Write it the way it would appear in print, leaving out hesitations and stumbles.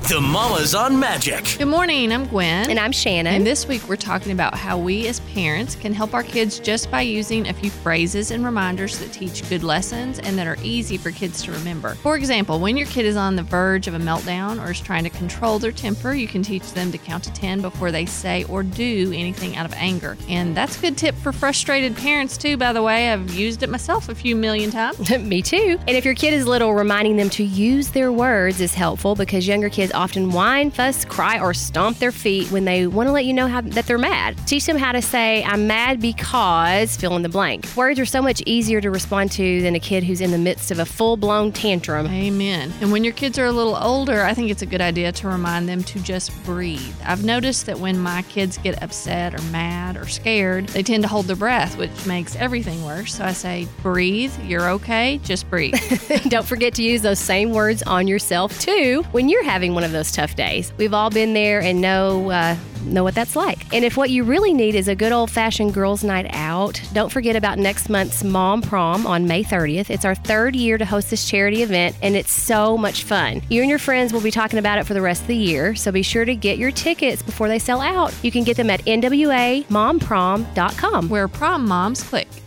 The Mamas on Magic. Good morning, I'm Gwen. And I'm Shannon. And this week we're talking about how we as parents can help our kids just by using a few phrases and reminders that teach good lessons and that are easy for kids to remember. For example, when your kid is on the verge of a meltdown or is trying to control their temper, you can teach them to count to 10 before they say or do anything out of anger. And that's a good tip for frustrated parents too, by the way. I've used it myself a few million times. Me too. And if your kid is little, reminding them to use their words is helpful because younger kids often whine, fuss, cry, or stomp their feet when they want to let you know that they're mad. Teach them how to say, I'm mad because fill in the blank. Words are so much easier to respond to than a kid who's in the midst of a full-blown tantrum. Amen. And when your kids are a little older, I think it's a good idea to remind them to just breathe. I've noticed that when my kids get upset or mad or scared, they tend to hold their breath, which makes everything worse. So I say, breathe, you're okay, just breathe. Don't forget to use those same words on yourself too when you're having one of those tough days. We've all been there and know what that's like. And if what you really need is a good old-fashioned girls' night out, don't forget about next month's Mom Prom on May 30th. It's our third year to host this charity event, and it's so much fun. You and your friends will be talking about it for the rest of the year, so be sure to get your tickets before they sell out. You can get them at nwamomprom.com. Where prom moms click.